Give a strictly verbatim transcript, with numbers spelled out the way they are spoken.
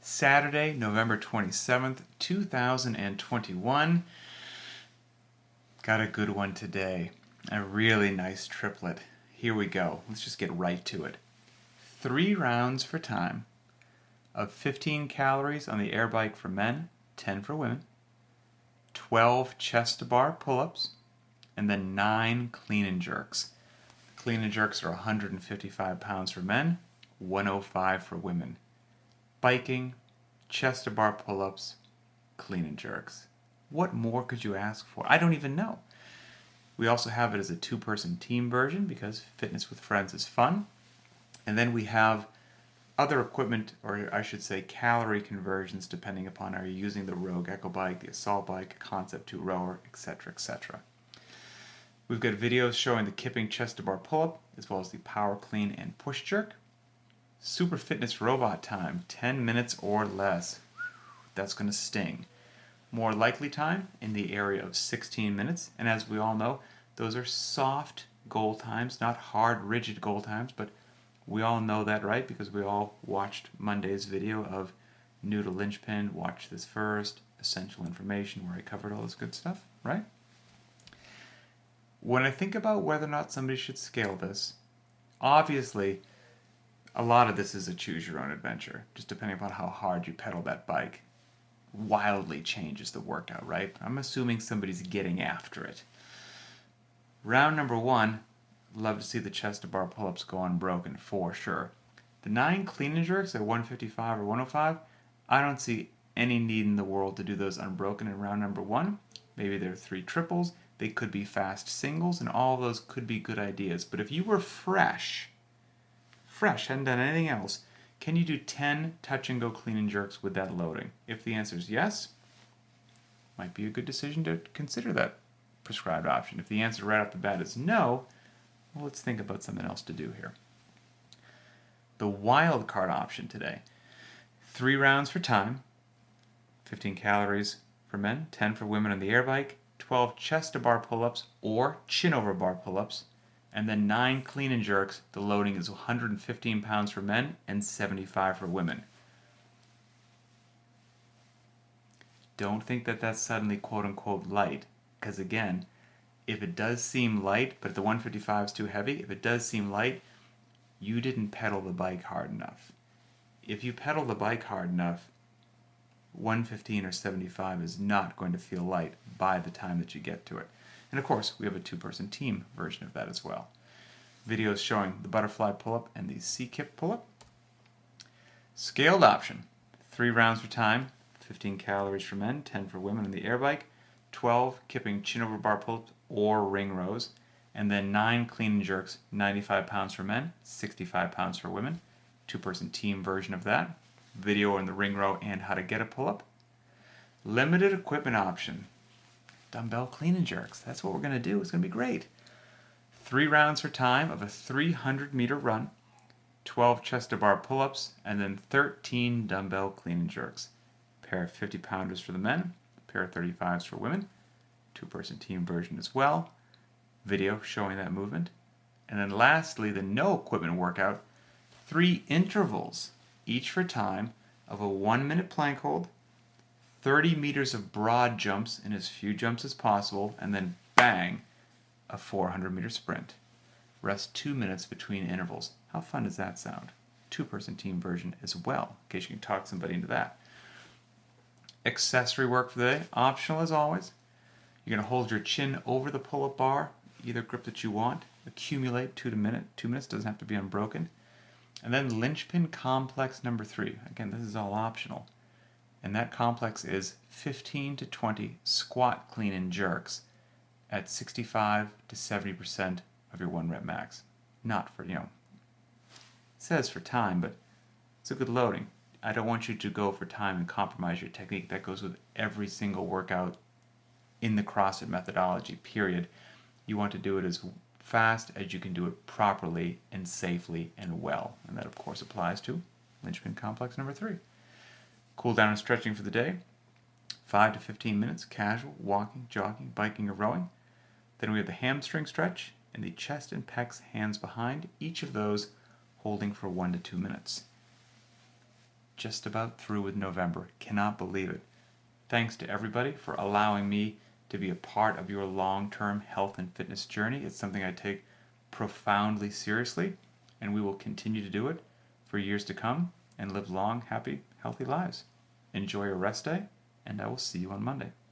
Saturday, November twenty-seventh, two thousand twenty-one. Got a good one today. A really nice triplet. Here we go. Let's just get right to it. Three rounds for time of fifteen calories on the air bike for men, ten for women, twelve chest to bar pull-ups, and then nine clean and jerks. Clean and jerks are one hundred fifty-five pounds for men, one oh five for women. Biking, chest to bar pull-ups, clean and jerks. What more could you ask for? I don't even know. We also have it as a two-person team version because fitness with friends is fun. And then we have other equipment, or I should say calorie conversions, depending upon are you using the Rogue Echo Bike, the Assault Bike, Concept two rower, et cetera, et cetera. We've got videos showing the kipping chest to bar pull-up, as well as the power clean and push jerk. Super fitness robot time, ten minutes or less. That's going to sting. More likely time in the area of sixteen minutes, and as we all know, those are soft goal times, not hard, rigid goal times, but we all know that, right? Because we all watched Monday's video of New to Linchpin, Watch This First, Essential Information, where I covered all this good stuff, right? When I think about whether or not somebody should scale this, obviously, a lot of this is a choose-your-own-adventure, just depending upon how hard you pedal that bike. Wildly changes the workout, right? I'm assuming somebody's getting after it. Round number one, love to see the chest to bar pull-ups go unbroken, for sure. The nine clean and jerks at one fifty-five or one oh five, I don't see any need in the world to do those unbroken in round number one. Maybe they're three triples, they could be fast singles, and all of those could be good ideas. But if you were fresh, fresh, hadn't done anything else, can you do ten touch and go clean and jerks with that loading? If the answer is yes, might be a good decision to consider that prescribed option. If the answer right off the bat is no, well, let's think about something else to do here. The wild card option today. Three rounds for time, fifteen calories for men, ten for women on the air bike, twelve chest to bar pull-ups or chin over bar pull-ups, and then nine clean and jerks. The loading is one hundred fifteen pounds for men and seventy-five for women. Don't think that that's suddenly quote-unquote light, because again, if it does seem light, but the one fifty-five is too heavy, if it does seem light, you didn't pedal the bike hard enough. If you pedal the bike hard enough, one fifteen or seventy-five is not going to feel light by the time that you get to it. And of course, we have a two-person team version of that as well. Videos showing the butterfly pull-up and the C-kip pull-up. Scaled option. Three rounds for time, fifteen calories for men, ten for women on the air bike, twelve kipping chin over bar pull-ups or ring rows, and then nine clean and jerks, ninety-five pounds for men, sixty-five pounds for women. Two-person team version of that. Video on the ring row and how to get a pull-up. Limited equipment option. Dumbbell clean and jerks. That's what we're going to do. It's going to be great. Three rounds for time of a three hundred meter run, twelve chest to bar pull-ups, and then thirteen dumbbell clean and jerks. Pair of fifty pounders for the men, pair of thirty-fives for women. Two-person team version as well. Video showing that movement. And then lastly, the no equipment workout. Three intervals, each for time, of a one-minute plank hold, thirty meters of broad jumps in as few jumps as possible, and then bang, a four hundred meter sprint. Rest two minutes between intervals. How fun does that sound? Two-person team version as well, in case you can talk somebody into that. Accessory work for the day, optional as always. You're going to hold your chin over the pull-up bar, either grip that you want. Accumulate two to minute. Two minutes doesn't have to be unbroken. And then linchpin complex number three. Again, this is all optional. And that complex is fifteen to twenty squat clean and jerks at sixty-five to seventy percent of your one rep max. Not for, you know, it says for time, but it's a good loading. I don't want you to go for time and compromise your technique. That goes with every single workout in the CrossFit methodology, period. You want to do it as fast as you can do it properly and safely and well. And that, of course, applies to linchpin complex number three. Cool down and stretching for the day. five to fifteen minutes, casual, walking, jogging, biking, or rowing. Then we have the hamstring stretch and the chest and pecs, hands behind, each of those holding for one to two minutes. just about through with November. Cannot believe it. Thanks to everybody for allowing me to be a part of your long-term health and fitness journey. It's something I take profoundly seriously, and we will continue to do it for years to come and live long, happy, healthy lives. Enjoy your rest day, and I will see you on Monday.